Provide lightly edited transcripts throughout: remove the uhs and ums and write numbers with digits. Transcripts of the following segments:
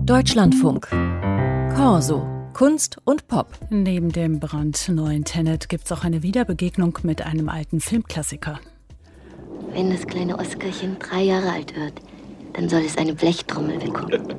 Deutschlandfunk. Corso. Kunst und Pop. Neben dem brandneuen Tenet gibt es auch eine Wiederbegegnung mit einem alten Filmklassiker. Wenn das kleine Oskarchen 3 Jahre alt wird, dann soll es eine Blechtrommel bekommen.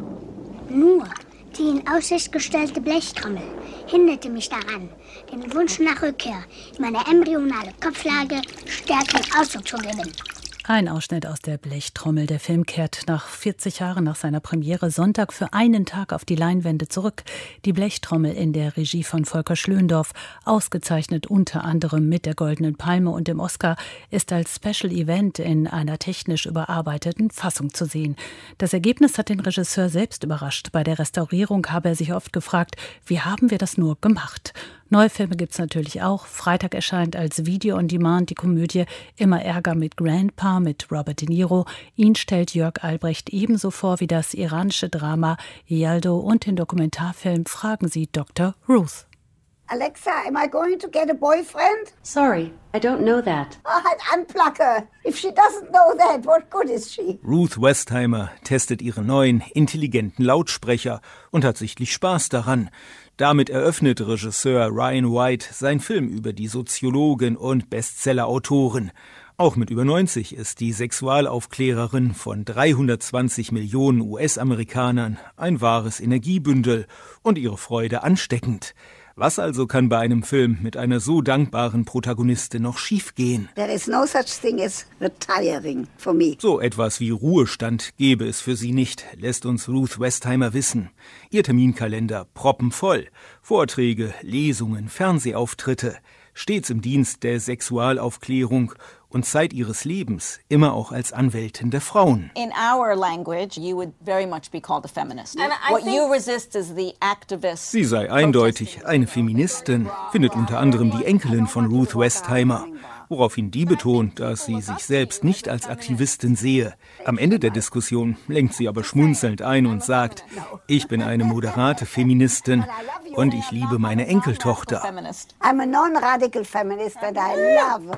Nur die in Aussicht gestellte Blechtrommel hinderte mich daran, den Wunsch nach Rückkehr in meine embryonale Kopflage stärkeren Ausdruck zu geben. Ein Ausschnitt aus der Blechtrommel. Der Film kehrt nach 40 Jahren nach seiner Premiere Sonntag für einen Tag auf die Leinwände zurück. Die Blechtrommel in der Regie von Volker Schlöndorff, ausgezeichnet unter anderem mit der Goldenen Palme und dem Oscar, ist als Special Event in einer technisch überarbeiteten Fassung zu sehen. Das Ergebnis hat den Regisseur selbst überrascht. Bei der Restaurierung habe er sich oft gefragt, wie haben wir das nur gemacht? Neue Filme gibt es natürlich auch. Freitag erscheint als Video on Demand die Komödie Immer Ärger mit Grandpa mit Robert De Niro. Ihn stellt Jörg Albrecht ebenso vor wie das iranische Drama Yaldo und den Dokumentarfilm Fragen Sie Dr. Ruth. Alexa, am I going to get a boyfriend? Sorry, I don't know that. Oh, halt unplug her. If she doesn't know that, what good is she? Ruth Westheimer testet ihren neuen, intelligenten Lautsprecher und hat sichtlich Spaß daran. Damit eröffnet Regisseur Ryan White sein Film über die Soziologin und Bestseller-Autorin. Auch mit über 90 ist die Sexualaufklärerin von 320 Millionen US-Amerikanern ein wahres Energiebündel und ihre Freude ansteckend. Was also kann bei einem Film mit einer so dankbaren Protagonistin noch schiefgehen? There is no such thing as retiring for me. So etwas wie Ruhestand gäbe es für sie nicht, lässt uns Ruth Westheimer wissen. Ihr Terminkalender proppenvoll. Vorträge, Lesungen, Fernsehauftritte. Stets im Dienst der Sexualaufklärung und Zeit ihres Lebens immer auch als Anwältin der Frauen. In our language, you would very much be called a feminist. What you resist is the activist. Sie sei eindeutig eine Feministin, findet unter anderem die Enkelin von Ruth Westheimer, woraufhin die betont, dass sie sich selbst nicht als Aktivistin sehe. Am Ende der Diskussion lenkt sie aber schmunzelnd ein und sagt, ich bin eine moderate Feministin und ich liebe meine Enkeltochter. I'm a non-radical feminist and I love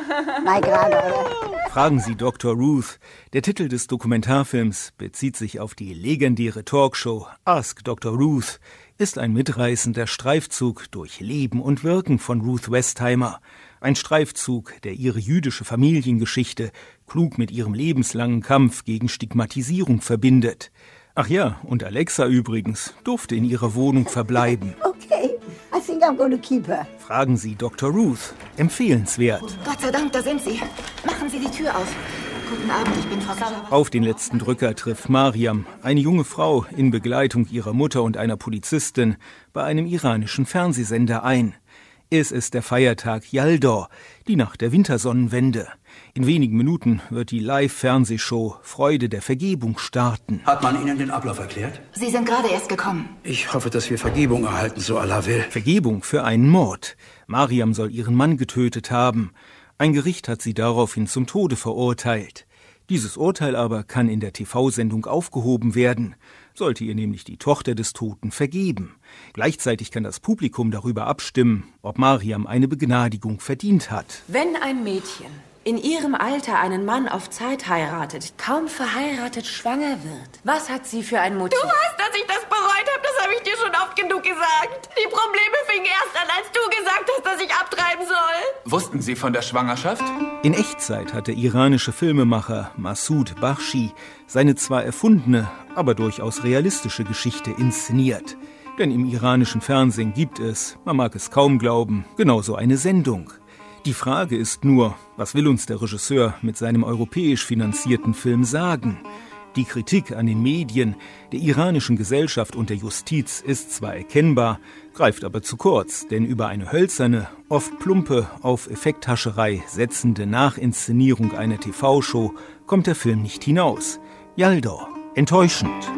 my granddaughter. Fragen Sie Dr. Ruth. Der Titel des Dokumentarfilms bezieht sich auf die legendäre Talkshow Ask Dr. Ruth, ist ein mitreißender Streifzug durch Leben und Wirken von Ruth Westheimer. Ein Streifzug, der ihre jüdische Familiengeschichte klug mit ihrem lebenslangen Kampf gegen Stigmatisierung verbindet. Ach ja, und Alexa übrigens durfte in ihrer Wohnung verbleiben. Okay, I think I'm going to keep her. Fragen Sie Dr. Ruth. Empfehlenswert. Gott sei Dank, da sind Sie. Machen Sie die Tür auf. Guten Abend, ich bin Frau Sauer. Auf den letzten Drücker trifft Mariam, eine junge Frau in Begleitung ihrer Mutter und einer Polizistin, bei einem iranischen Fernsehsender ein. Es ist der Feiertag Yaldo, die Nacht der Wintersonnenwende. In wenigen Minuten wird die Live-Fernsehshow Freude der Vergebung starten. Hat man Ihnen den Ablauf erklärt? Sie sind gerade erst gekommen. Ich hoffe, dass wir Vergebung erhalten, so Allah will. Vergebung für einen Mord. Mariam soll ihren Mann getötet haben. Ein Gericht hat sie daraufhin zum Tode verurteilt. Dieses Urteil aber kann in der TV-Sendung aufgehoben werden, sollte ihr nämlich die Tochter des Toten vergeben. Gleichzeitig kann das Publikum darüber abstimmen, ob Mariam eine Begnadigung verdient hat. Wenn ein Mädchen in ihrem Alter einen Mann auf Zeit heiratet, kaum verheiratet schwanger wird, was hat sie für ein Motiv? Du weißt, dass ich das bereut habe, das habe ich dir schon oft genug gesagt. Die Probleme fingen erst an, als du gesagt hast, dass ich abtreiben soll. Wussten Sie von der Schwangerschaft? In Echtzeit hat der iranische Filmemacher Masoud Bakhshi seine zwar erfundene, aber durchaus realistische Geschichte inszeniert. Denn im iranischen Fernsehen gibt es, man mag es kaum glauben, genauso eine Sendung. Die Frage ist nur, was will uns der Regisseur mit seinem europäisch finanzierten Film sagen? Die Kritik an den Medien, der iranischen Gesellschaft und der Justiz ist zwar erkennbar, greift aber zu kurz, denn über eine hölzerne, oft plumpe, auf Effekthascherei setzende Nachinszenierung einer TV-Show kommt der Film nicht hinaus. Yaldo, enttäuschend.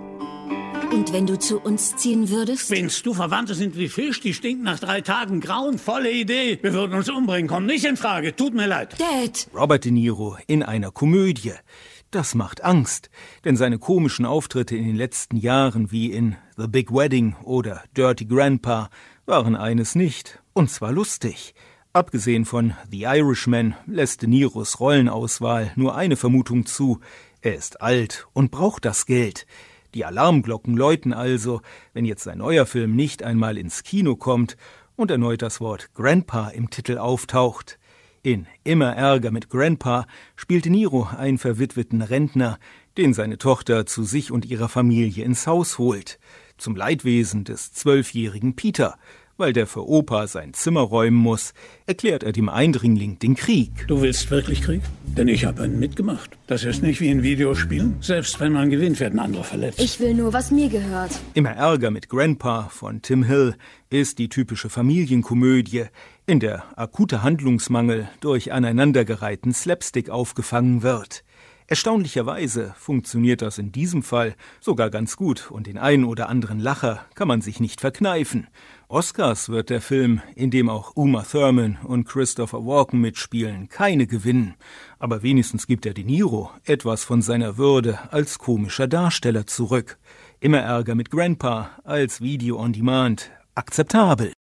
Und wenn du zu uns ziehen würdest? Spinnst du? Verwandte sind wie Fisch, die stinken nach 3 Tagen. Grauenvolle Idee. Wir würden uns umbringen, kommt nicht in Frage. Tut mir leid. Dad! Robert De Niro in einer Komödie. Das macht Angst, denn seine komischen Auftritte in den letzten Jahren wie in The Big Wedding oder Dirty Grandpa waren eines nicht, und zwar lustig. Abgesehen von The Irishman lässt De Niros Rollenauswahl nur eine Vermutung zu: er ist alt und braucht das Geld. Die Alarmglocken läuten also, wenn jetzt sein neuer Film nicht einmal ins Kino kommt und erneut das Wort Grandpa im Titel auftaucht. In Immer Ärger mit Grandpa spielt De Niro einen verwitweten Rentner, den seine Tochter zu sich und ihrer Familie ins Haus holt. Zum Leidwesen des 12-jährigen Peter. Weil der für Opa sein Zimmer räumen muss, erklärt er dem Eindringling den Krieg. Du willst wirklich Krieg? Denn ich habe einen mitgemacht. Das ist nicht wie in Videospielen. Selbst wenn man gewinnt, werden andere verletzt. Ich will nur, was mir gehört. Immer Ärger mit Grandpa von Tim Hill ist die typische Familienkomödie, in der akuter Handlungsmangel durch aneinandergereihten Slapstick aufgefangen wird. Erstaunlicherweise funktioniert das in diesem Fall sogar ganz gut und den einen oder anderen Lacher kann man sich nicht verkneifen. Oscars wird der Film, in dem auch Uma Thurman und Christopher Walken mitspielen, keine gewinnen. Aber wenigstens gibt er De Niro etwas von seiner Würde als komischer Darsteller zurück. Immer Ärger mit Grandpa als Video on Demand akzeptabel.